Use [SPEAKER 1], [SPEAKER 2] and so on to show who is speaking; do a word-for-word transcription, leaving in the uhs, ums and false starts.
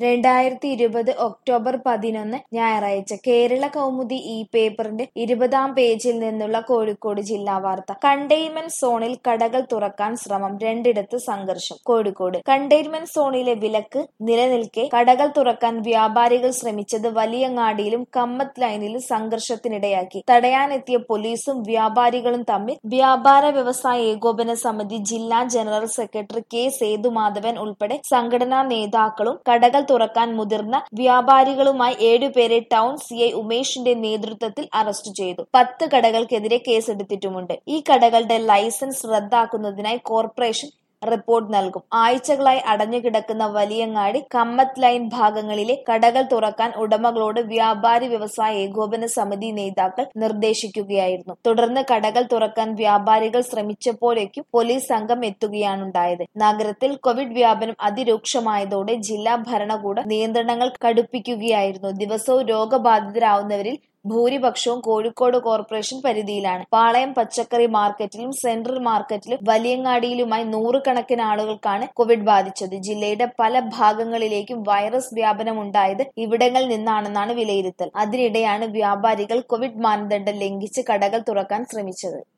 [SPEAKER 1] രണ്ടായിരത്തി ഇരുപത് ഒക്ടോബർ പതിനൊന്ന് ഞായറാഴ്ച കേരള കൗമുദി ഈ പേപ്പറിന്റെ ഇരുപതാം പേജിൽ നിന്നുള്ള കോഴിക്കോട് ജില്ലാ വാർത്ത. കണ്ടെയ്ൻമെന്റ് സോണിൽ കടകൾ തുറക്കാൻ ശ്രമം, രണ്ടിടത്ത് സംഘർഷം. കോഴിക്കോട് കണ്ടെയ്ൻമെന്റ് സോണിലെ വിലക്ക് നിലനിൽക്കെ കടകൾ തുറക്കാൻ വ്യാപാരികൾ ശ്രമിച്ചത് വലിയങ്ങാടിയിലും കമ്മത്ത് ലൈനിലും സംഘർഷത്തിനിടയാക്കി. തടയാനെത്തിയ പോലീസും വ്യാപാരികളും തമ്മിൽ. വ്യാപാര വ്യവസായ ഏകോപന സമിതി ജില്ലാ ജനറൽ സെക്രട്ടറി കെ സേതുമാധവൻ ഉൾപ്പെടെ സംഘടനാ നേതാക്കളും കടകൾ തുറക്കാൻ മുതിർന്ന വ്യാപാരികളുമായി ഏഴുപേരെ ടൗൺ സി ഐ ഉമേഷിന്റെ നേതൃത്വത്തിൽ അറസ്റ്റ് ചെയ്തു. പത്ത് കടകൾക്കെതിരെ കേസെടുത്തിട്ടുമുണ്ട്. ഈ കടകളുടെ ലൈസൻസ് റദ്ദാക്കുന്നതിനായി കോർപ്പറേഷൻ റിപ്പോർട്ട് നൽകും. ആഴ്ചകളായി അടഞ്ഞുകിടക്കുന്ന വലിയങ്ങാടി, കമ്മത്ത് ലൈൻ ഭാഗങ്ങളിലെ കടകൾ തുറക്കാൻ ഉടമകളോട് വ്യാപാരി വ്യവസായ ഏകോപന സമിതി നേതാക്കൾ നിർദ്ദേശിക്കുകയായിരുന്നു. തുടർന്ന് കടകൾ തുറക്കാൻ വ്യാപാരികൾ ശ്രമിച്ചപ്പോഴേക്കും പോലീസ് സംഘം എത്തുകയാണുണ്ടായത്. നഗരത്തിൽ കോവിഡ് വ്യാപനം അതിരൂക്ഷമായതോടെ ജില്ലാ ഭരണകൂടം നിയന്ത്രണങ്ങൾ കടുപ്പിക്കുകയായിരുന്നു. ദിവസവും രോഗബാധിതരാവുന്നവരിൽ ഭൂരിപക്ഷവും കോഴിക്കോട് കോർപ്പറേഷൻ പരിധിയിലാണ്. പാളയം പച്ചക്കറി മാർക്കറ്റിലും സെൻട്രൽ മാർക്കറ്റിലും വലിയങ്ങാടിയിലുമായി നൂറുകണക്കിന് ആളുകൾക്കാണ് കോവിഡ് ബാധിച്ചത്. ജില്ലയുടെ പല ഭാഗങ്ങളിലേക്കും വൈറസ് വ്യാപനം ഉണ്ടായത് ഇവിടങ്ങളിൽ നിന്നാണെന്നാണ് വിലയിരുത്തൽ. അതിനിടെയാണ് വ്യാപാരികൾ കോവിഡ് മാനദണ്ഡം ലംഘിച്ച് കടകൾ തുറക്കാൻ ശ്രമിച്ചത്.